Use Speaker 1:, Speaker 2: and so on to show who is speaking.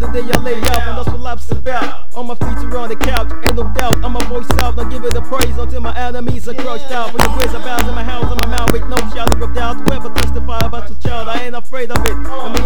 Speaker 1: so there I lay out, and that's what life's about. On my feet around the couch, ain't no doubt, I'm a voice out, don't give it a praise until my enemies are crushed out. For your grace abounds in my house, in my mouth with no shadow of doubt. Whoever testify about your child, I ain't afraid of it.